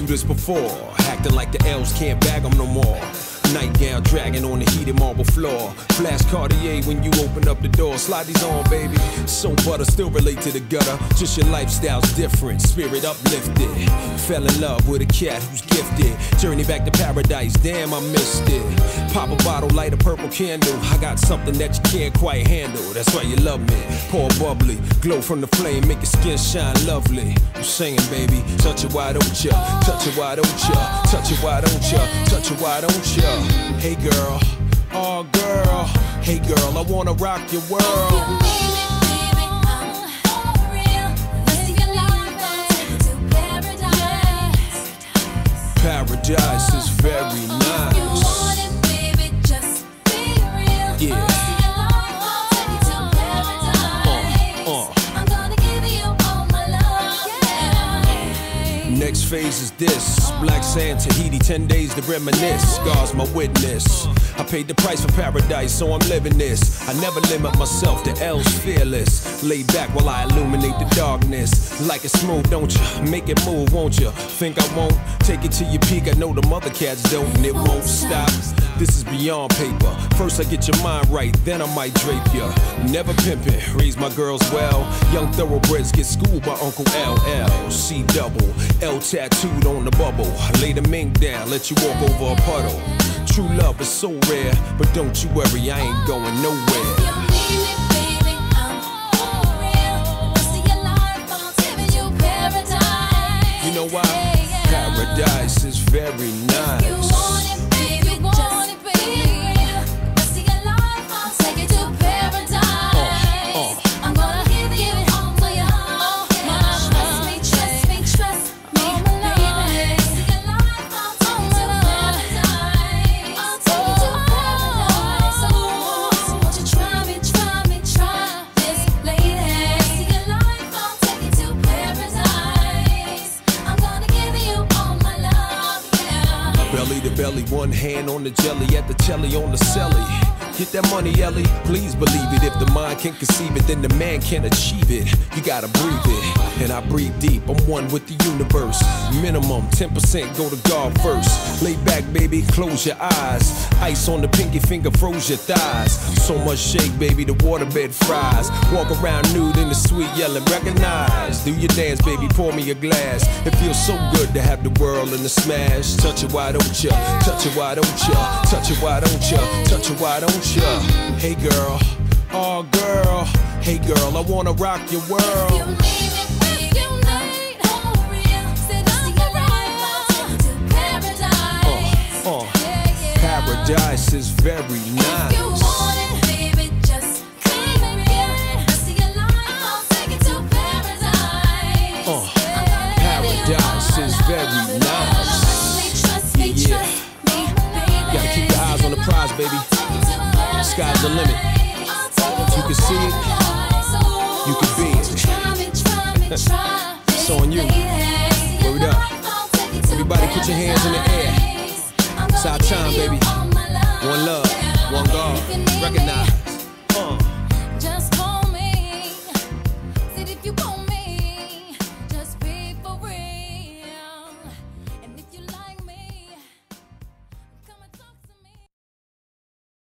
through this before, acting like the L's can't bag them no more. Nightgown dragging on the heated marble floor. Flash Cartier when you open up the door. Slide these on, baby. So butter, still relate to the gutter. Just your lifestyle's different, spirit uplifted. Fell in love with a cat who's gifted. Journey back to paradise, damn I missed it. Pop a bottle, light a purple candle. I got something that you can't quite handle. That's why you love me. Pour bubbly, glow from the flame, make your skin shine lovely. I'm singing, baby. Touch it, why don't ya? Touch it, why don't ya? Touch it, why don't ya? Touch it, why don't ya? Hey girl, oh girl, hey girl, I wanna rock your world. Paradise is very nice. Yeah. Next phase is this. Black sand, Tahiti, 10 days to reminisce. God's my witness. I paid the price for paradise, so I'm living this. I never limit myself, the L's fearless. Lay back while I illuminate the darkness. Like it smooth, don't you? Make it move, won't you? Think I won't? Take it to your peak, I know the mother cats don't, and it won't stop. This is beyond paper. First I get your mind right, then I might drape ya. Never pimpin', raise my girls well. Young thoroughbreds get schooled by Uncle LL. C double, L tattooed on the bubble. Lay the mink down, let you walk over a puddle. True love is so rare, but don't you worry, I ain't going nowhere. You know why? Paradise is very nice. Belly to belly, one hand on the jelly, at the telly on the celly. Get that money, Ellie, please believe it. If the mind can conceive it, then the man can achieve it. You gotta breathe it, and I breathe deep. I'm one with the universe. Minimum 10% go to God first. Lay back, baby, close your eyes. Ice on the pinky finger, froze your thighs. So much shake, baby, the waterbed fries. Walk around nude in the suite, yelling, recognize. Do your dance, baby, pour me a glass. It feels so good to have the world in the smash. Touch it, why don't ya? Touch it, why don't ya? Touch it, why don't ya? Touch it, why don't ya? Hey girl, oh girl, hey girl, I wanna rock your world. Paradise is very nice. Paradise is very nice. Yeah. Gotta keep your eyes on the prize, baby. Sky's the limit. If you can see it, you can be it. It's on you. Word up. Everybody put your hands in the air. It's our time, baby. One love, one God. Recognize.